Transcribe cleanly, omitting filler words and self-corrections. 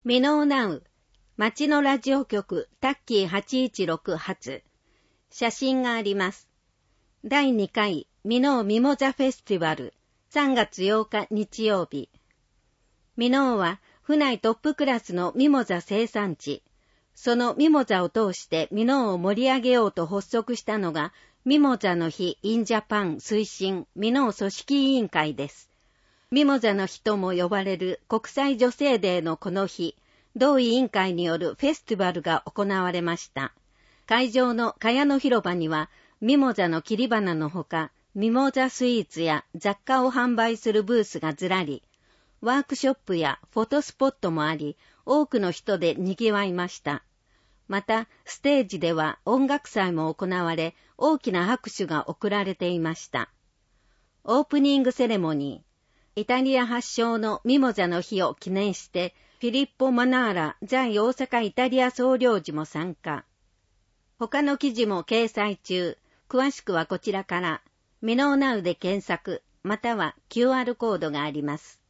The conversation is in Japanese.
ミノーナウ、町のラジオ局タッキー816発。写真があります。第2回ミノーミモザフェスティバル、3月8日日曜日。ミノーは府内トップクラスのミモザ生産地。そのミモザを通してミノーを盛り上げようと発足したのが、ミモザの日 in Japan 推進ミノー組織委員会です。ミモザの日とも呼ばれる国際女性デーのこの日、同委員会によるフェスティバルが行われました。会場の茅野広場には、ミモザの切り花のほか、ミモザスイーツや雑貨を販売するブースがずらり、ワークショップやフォトスポットもあり、多くの人で賑わいました。また、ステージでは音楽祭も行われ、大きな拍手が送られていました。オープニングセレモニー。イタリア発祥のミモザの日を記念して、フィリッポ・マナーラ在大阪イタリア総領事も参加。他の記事も掲載中。詳しくはこちらから、ミノーナウで検索、または QR コードがあります。